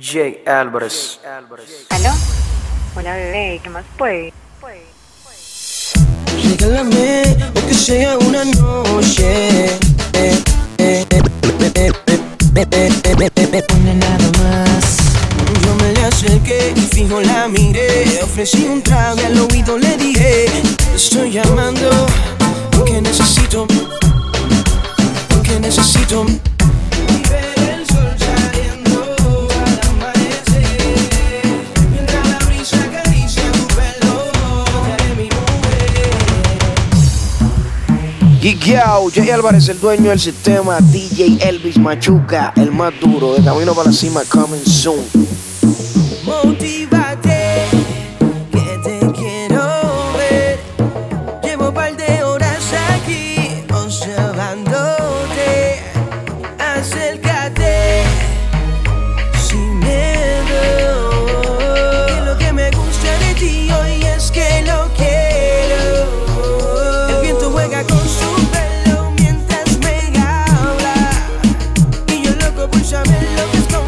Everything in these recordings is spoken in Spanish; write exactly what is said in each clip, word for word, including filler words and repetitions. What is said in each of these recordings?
Jay Álvarez. ¿Aló? Hola bebé, ¿qué más pues? Regálame, aunque sea una noche. Eh, eh, eh, Pone nada más. Yo me le acerqué y fijo la miré. Ofrecí un trago y al oído le dije: te estoy llamando porque necesito, porque necesito ver el sol saliendo al amanecer. Mientras la brisa acaricia tu pelo, te haré mi mujer. Geekeao, Jay Álvarez, el dueño del sistema. D J Elvis Machuca, el más duro. De camino para la cima, coming soon. Motívate, que te quiero ver. Llevo un par de horas aquí observándote. Acércate sin miedo. Que lo que me gusta de ti hoy es que lo quiero. El viento juega con su pelo mientras me habla, y yo loco por saber lo que esconde.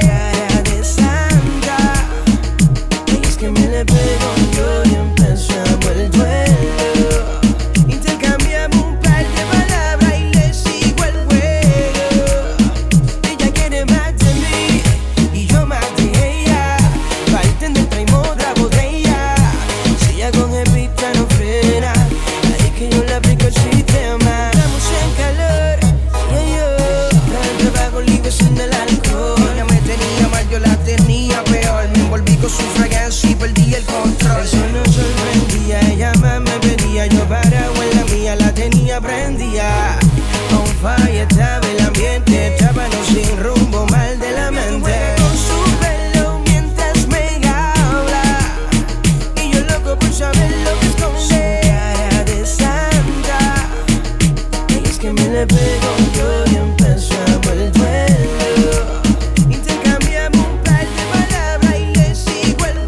Pego yo y empezamos el duelo. Intercambiamos un par de palabras y le sigo el juego. Ella quiere más de mí y yo más de ella. Bartender, traemos otra botella. Si ella con el pista no frena, ahí que yo le aplico el sistema. Estamos en calor, ella y yo. Tras el trabajo libre sin el alcohol. Ella me tenía mal, yo la tenía peor. Me envolví con su fragancia y perdí el control. Eso no sorprendía, ella más me pedía. Yo parado en la mía, la tenía prendida. On fire estaba el ambiente, estábamos sin rumbo, mal de la mente. Con su pelo mientras me habla, y yo loco por saber lo que esconde. Su cara de santa, y es que me le pego yo y empezamos el duelo. Intercambiamos un par de palabras y le sigo el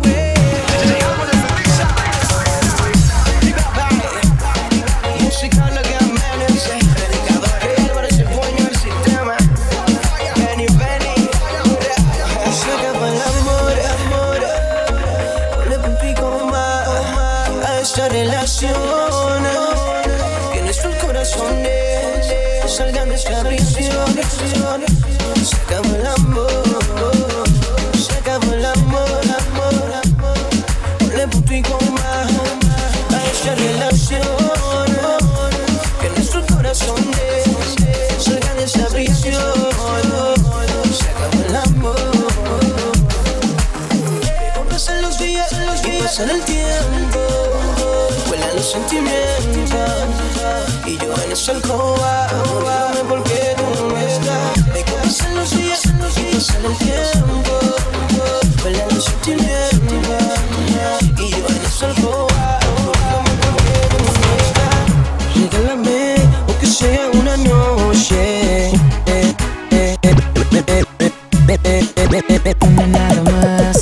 relación, que nuestros corazones salgan de esta prisión. Se acabó el amor, se acabó el amor, amor, amor. Ponle punto y coma a esta relación, que nuestros corazones salgan de esta prisión. Se acabó el amor. Pasan los días, los días, pasan el tiempo. Vuelan los sentimientos y yo en esa alcoba, dime por qué tú no estás. Me pasan los días, los días, pasan el tiempo. Vuelan los sentimientos y yo en esa alcoba, dime por qué tú no estás. Regálame, aunque sea una noche. Una nada más.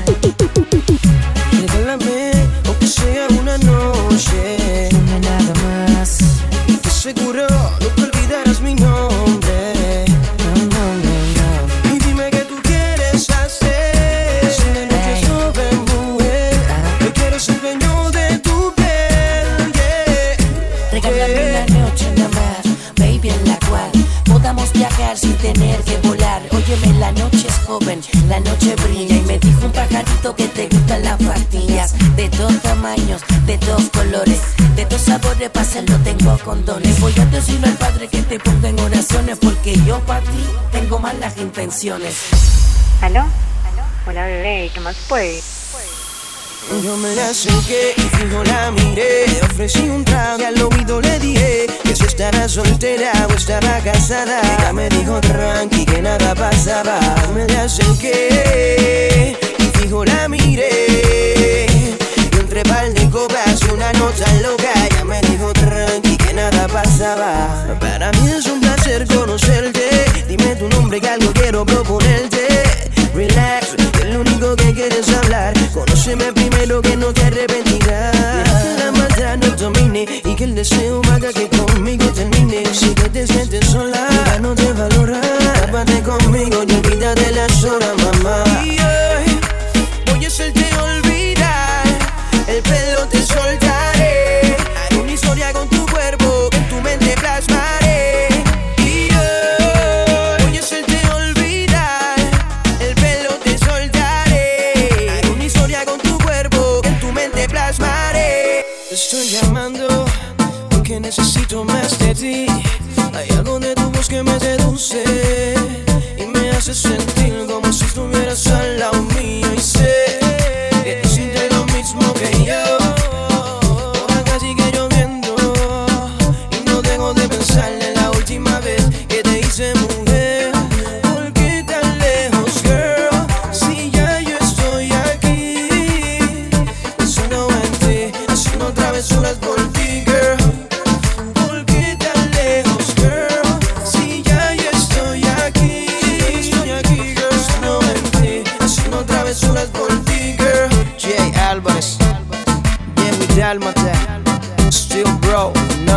Regálame, aunque sea una noche, una nada más. Y te seguro no te olvidarás mi nombre. No, no, no, no. Y dime qué tú quieres hacer. Si la noche es joven, mujer, yo quiero ser dueño de tu piel, yeah. Regálame una noche nada más, baby, en la cual podamos viajar sin tener que volar. Óyeme, la noche es joven, la noche brilla. Y me dijo un pajarito que te gustan las pastillas, de todos tamaños, de todos colores, de todos sabores, para hacerlo tengo condones. Voy a decirle al Padre que te ponga en oraciones, porque yo para ti tengo malas intenciones. ¿Aló? Hola bebé, ¿qué más pues? Yo me la acerqué y fijo la miré. Ofrecí un trago y al oído le dije que si estaba soltera o estaba casada. Ella me dijo tranqui que nada pasaba. Me la acerqué y fijo la miré. Y entre par de copas y una nota loca, ella me dijo tranqui que nada pasaba. Para mí es un placer conocerte. Dime tu nombre que algo quiero proponerte. Relax, que es lo único que quieres hablar. Conóceme primero que no te arrepentirás. Que la maldad no domine y que el deseo haga que conmigo termine. Si que te sientes sola, ya no te valora. Tápate conmigo y olvídate las horas, mamá.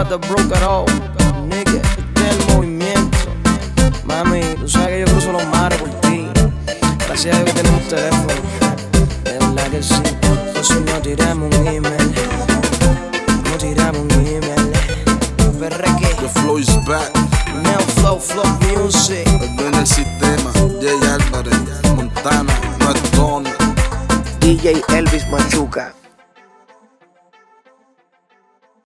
the broke at all. Nigga, este es el movimiento. Mami, tú sabes que yo cruzo los mares por ti. Gracias a Dios que tenemos teléfono. De verdad que sí. Por si no tiramos un email. No tiramos un email. Perreque. The flow is back. Neo Flow, Flow Music. El en el sistema. Jay Álvarez, Montana, Madonna. D J Elvis Machuca.